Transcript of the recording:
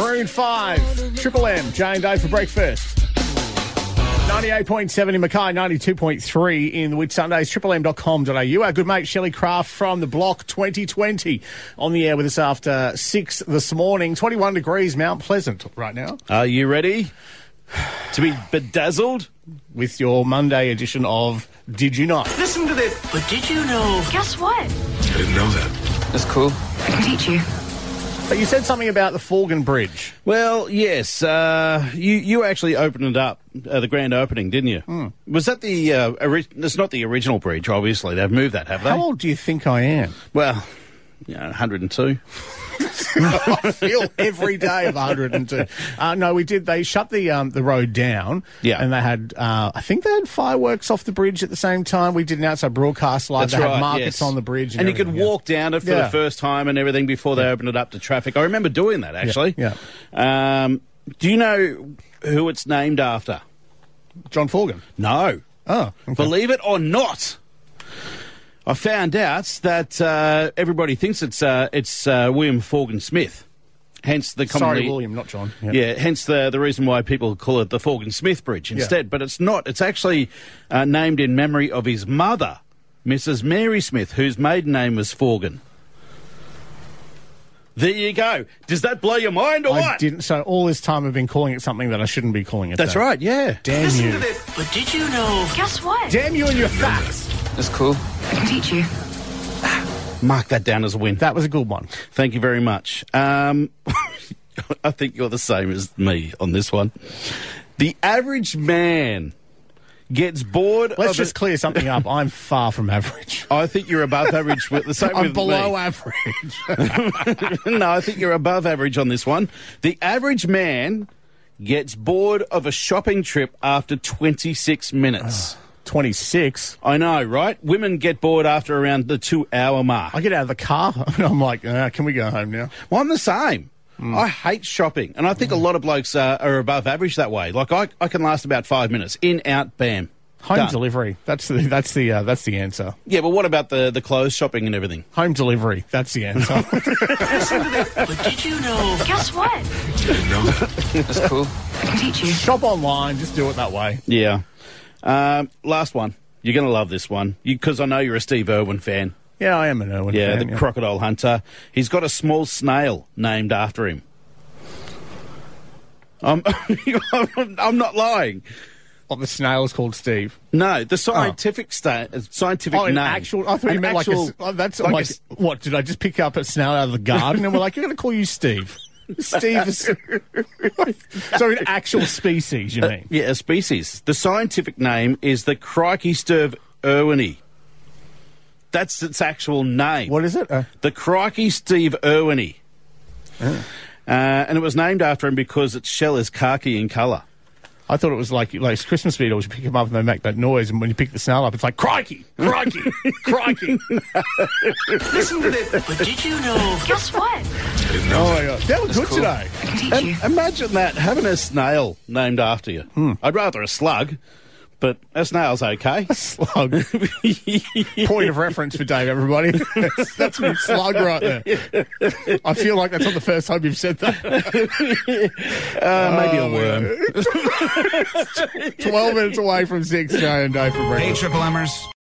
Maroon 5, Triple M, Jay and Dave for breakfast. 98.7 in Mackay, 92.3 in the Whitsundays, triplem.com.au. Our good mate Shelley Craft from the Block 2020 on the air with us after 6 this morning. 21 degrees, Mount Pleasant right now. Are you ready to be bedazzled? With your Monday edition of Did You Not? Listen to this. But did you know? Guess what? I didn't know that. That's cool. I can teach you. But you said something about the Forgan Bridge. Well, yes. You actually opened it up, the grand opening, didn't you? Was that the... it's not the original bridge, obviously. They've moved that, have they? How old do you think I am? Well, 102. I feel every day of 102. No, we did. They shut the road down. Yeah. And they had, I think they had fireworks off the bridge at the same time. We did an outside broadcast live. That's they right, had markets yes. on the bridge. And you could everything, walk down it for the first time and everything before they opened it up to traffic. I remember doing that, actually. Yeah. Do you know who it's named after? John Forgan. No. Oh, okay. Believe it or not, I found out that everybody thinks it's William Forgan Smith. Hence the commonly... Sorry, William, not John. Yeah, hence the reason why people call it the Forgan Smith Bridge instead. But it's not. It's actually named in memory of his mother, Mrs. Mary Smith, whose maiden name was Forgan. There you go. Does that blow your mind or I what? didn't. So all this time I've been calling it something that I shouldn't be calling it. That's that. right, yeah. Damn Listen you. to this. But did you know? Guess what? Damn you and your facts. That's cool. I can teach you. Mark that down as a win. That was a good one. Thank you very much. I think you're the same as me on this one. The average man gets bored Let's of... just clear something up. I'm far from average. I think you're above average. With the same I'm with below me. average. No, I think you're above average on this one. The average man gets bored of a shopping trip after 26 minutes. 26. I know, right? Women get bored after around the 2-hour mark. I get out of the car and I'm like, can we go home now? Well, I'm the same. I hate shopping, and I think a lot of blokes are above average that way. Like I can last about 5 minutes, in, out, bam, Home done. delivery. That's the answer. Yeah, but what about the clothes shopping and everything? Home delivery. That's the answer. Listen to this. But did you know? Guess what? I didn't know that. That's cool. I can teach you. Shop online. Just do it that way. Yeah. Last one. You're going to love this one because I know you're a Steve Irwin fan. Yeah, I am an Irwin Yeah, fan. the crocodile hunter. He's got a small snail named after him. I'm not lying. What, the snail is called Steve? No, the scientific scientific Oh, an name. actual... I thought you An meant actual- that's like like... what, did I just pick up a snail out of the garden and we're like, you're going to call you Steve? Steve is... So an actual species, you mean? Yeah, a species. The scientific name is the Crikey-Sturve irwini. That's its actual name. What is it? The Crikey-Steve irwini. And it was named after him because its shell is khaki in colour. I thought it was like Christmas beetles. You pick them up and they make that noise, and when you pick the snail up, it's like, crikey, crikey, crikey. Listen to this. But did you know? Guess what? I didn't know Oh, that. my God. That was good cool. today. I can teach you. Imagine that, having a snail named after you. I'd rather a slug, but a snail's okay. Slug. Point of reference for Dave, everybody. That's a slug right there. I feel like that's not the first time you've said that. Maybe a worm. 12 minutes away from 6, Jay and Dave for breakfast. Hey, Triple Mers.